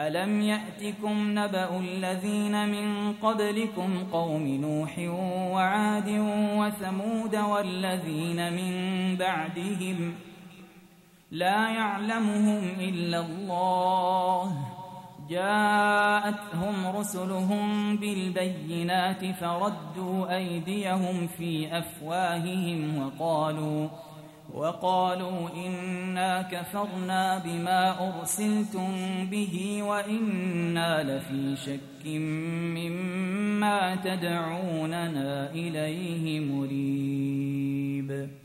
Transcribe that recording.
ألم يأتكم نبأ الذين من قبلكم قوم نوح وعاد وثمود والذين من بعدهم لا يعلمهم إلا الله جاءتهم رسلهم بالبينات فردوا أيديهم في أفواههم وقالوا إنا كفرنا بما أرسلتم به وإنا لفي شك مما تدعوننا إليه مريب.